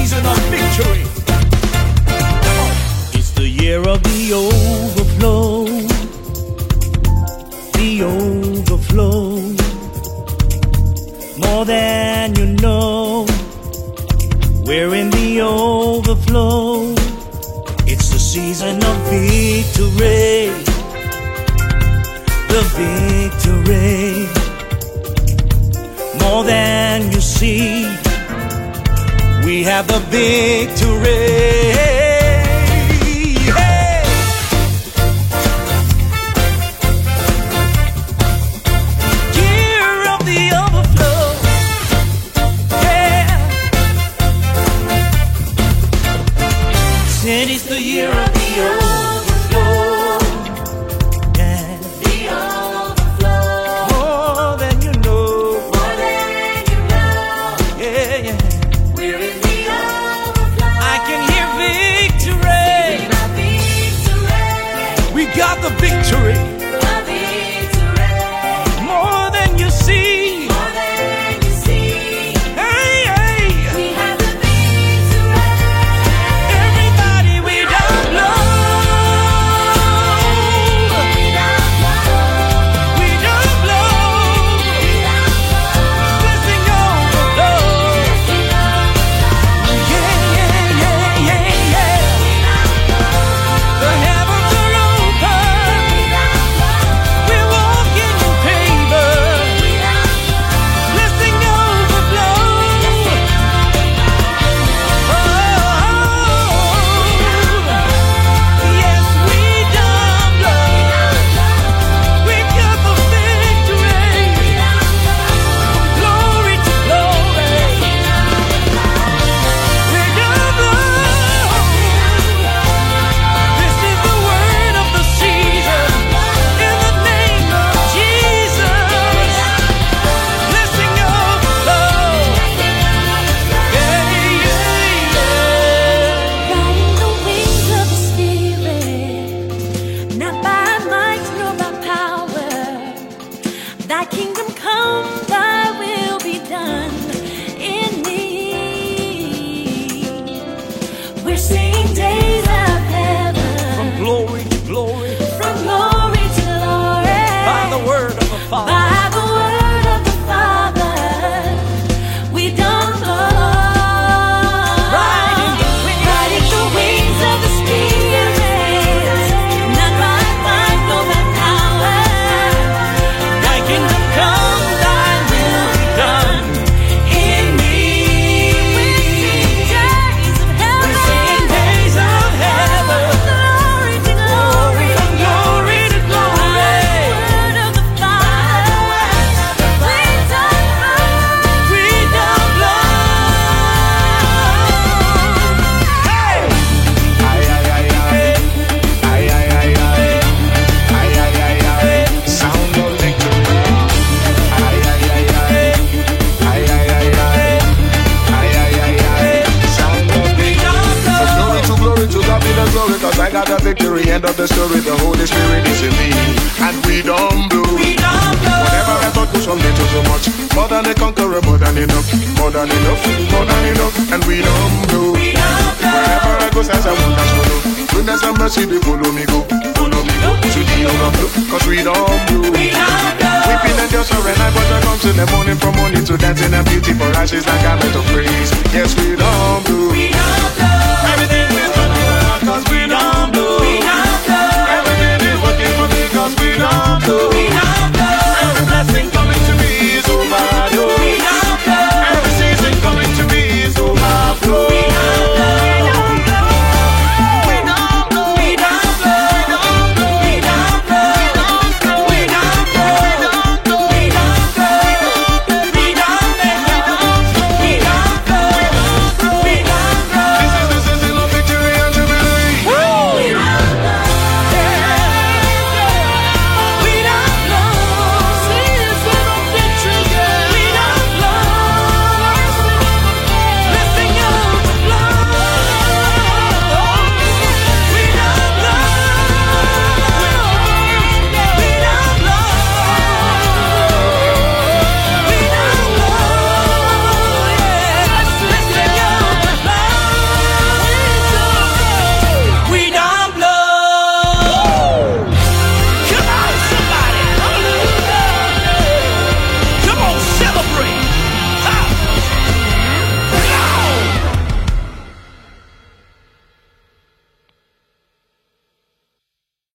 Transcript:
season of victory. It's the year of the overflow. The overflow. More than you know. We're in the overflow. It's the season of victory. The victory. More than you see. We have the victory. And it's the year of the overflow. Yeah. The overflow. More than you know. More than you know. Yeah, yeah. We're in the overflow. I can hear victory. We got the victory. The victory. More than you see. More than you see. Hey, hey. We have the Thy kingdom come, thy will be done in me. We're seeing days of heaven. From glory to glory. From glory to glory. By the word of the Father. By the word of the Father. We don't blow. Riding the wings of the Spirit. Not by might, nor by power. Thy kingdom come, thy will be done in me. We're seeing days of heaven. Glory to glory. From glory to glory. Word of the Father. We don't blow. Hey! Sound of victory. Sound of victory. From glory to God be the glory, 'cause I got the victory. End of the story, the Holy Spirit is in me, and we don't blow. Whatever I thought was from little too much, more than a conqueror, more than enough, more than enough, more than enough, and we don't blow. Wherever I go, says I want to follow. Goodness and mercy, they follow me go to the overflow, 'cause we don't blow. Weeping and just surrender, but I comes in the morning, from morning to dancing and beauty for ashes and garment of praise. Yes, we don't.